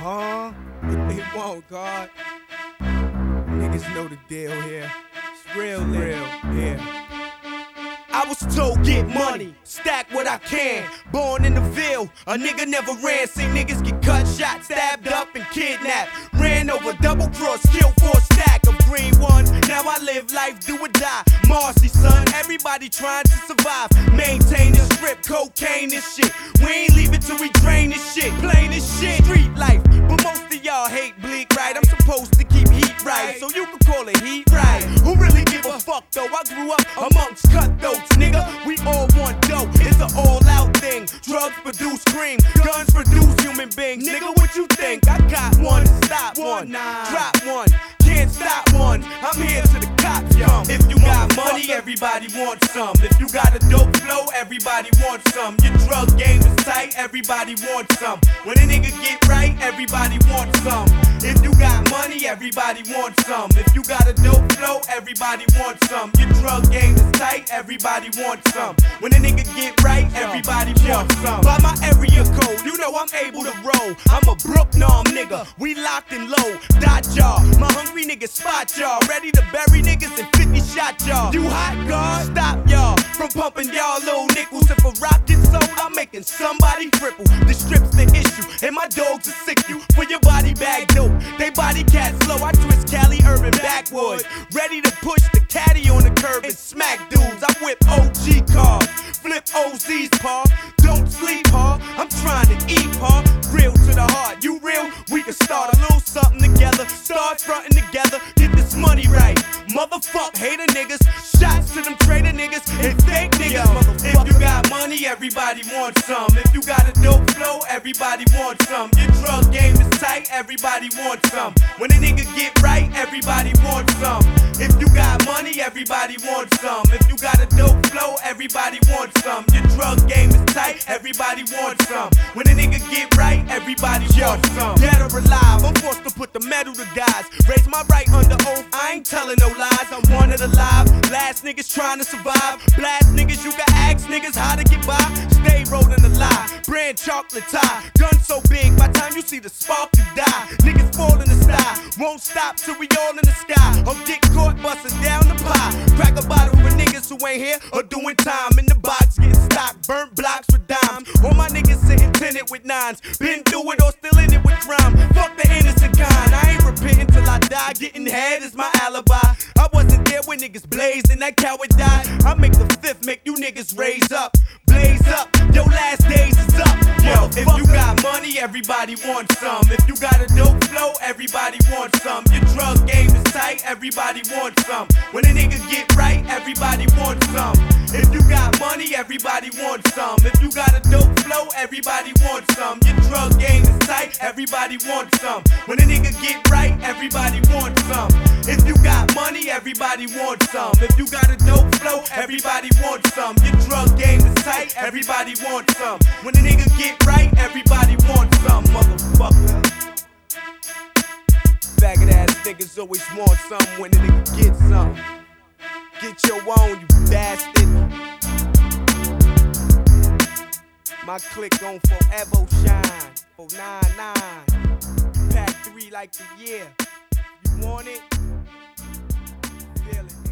Huh? It won't, God. Niggas know the deal here. It's real, yeah. I was told get money, stack what I can. Born in the Ville, a nigga never ran. See niggas get cut, shot, stabbed up, and kidnapped. Ran over, double cross, killed for a stack of green ones. Now I live life, do or die. Marcy, son, everybody trying to survive. Maintain this strip, cocaine and shit. We ain't leave it till we drain this shit. Plain as shit, street life. But most of y'all hate bleak, right? I'm supposed to keep heat right, so you can call it heat right. Who really give a fuck though? I grew up amongst cutthroats, nigga. We all want dope, it's an all-out thing. Drugs produce cream, guns produce human beings. Nigga, what you think? I got one, stop one, drop one, can't stop one. I'm here to the cops come. If you got money, everybody wants some. If you got a dope flow, everybody wants some. Your drug game is tight, everybody wants some. When a nigga get right, everybody wants some. If you got money, everybody wants some. If you got a dope flow, everybody wants some. Your drug game is tight, everybody wants some. When a nigga get right, everybody wants some. By my area code, you know I'm able to roll. I'm a Brook-Norm nigga, we locked and low. Dot y'all, my hungry niggas spot y'all. Ready to bury niggas and 50 shot y'all. You hot, God? Stop y'all from pumping y'all little nickels. If a rock gets sold, I'm making somebody cripple. The strip's the issue, and my dogs will sick you. For your body bag dope, they body cat slow. I twist Cali urban backwoods. Ready to push the caddy on the curb and smack dudes. I whip OG cars, flip OZ's paw. Don't sleep, huh? I'm trying to eat, huh? Real to the heart, you real? We can start a little something together. Start fronting together, get this money right. Motherfuck hater niggas, shots to them traitor niggas and fake niggas. If you got money, everybody wants some. If you got a dope flow, everybody wants some. Your drug game is tight, everybody wants some. When a nigga get right, everybody wants some. If you got money, everybody wants some. If you got a dope flow, everybody wants some. Your drug game is tight, everybody wants some. When a nigga get right, everybody wants some. Dead or alive, I'm forced to put the metal to guys. Raise my right under oath, I ain't telling no lies. I'm one of the live, last niggas trying to survive. Blast niggas, you can ask niggas how to get by. Stay rolling the lie, brand chocolate tie. Gun so big, by time you see the spark, you die. Niggas fall in the sky, won't stop till we all in the sky. Or get caught busting down the pie. Crack a bottle for niggas who ain't here or doing time. In the box, getting stocked, burnt blocks with dimes. All my niggas sitting tinted with nines. Been through it or still in it with crime. Fuck the innocent kind, I ain't repenting till I die. Getting head is my alibi. I wasn't there when niggas blazed and that coward died. I make the fifth, make you niggas raise up. Blaze up, your last days is up. Yo, if you got money, everybody wants some. If you got a dope flow, everybody wants some. Your drug game is tight, everybody wants some. When a nigga get right, everybody wants some. If you got money, everybody wants some. If you got a dope flow, everybody wants some. Your drug game is tight, everybody wants some. When a nigga get right, everybody wants some. If you got money, everybody wants some. If you got a dope flow, everybody wants some. Your drug game is tight, everybody wants some. When a nigga get right, everybody wants some, motherfucker. Faggot ass niggas always want some when a nigga gets some. Get your own, you bastard. My click gon' forever shine. 499. Pack 3 like the year. You want it? Feel it.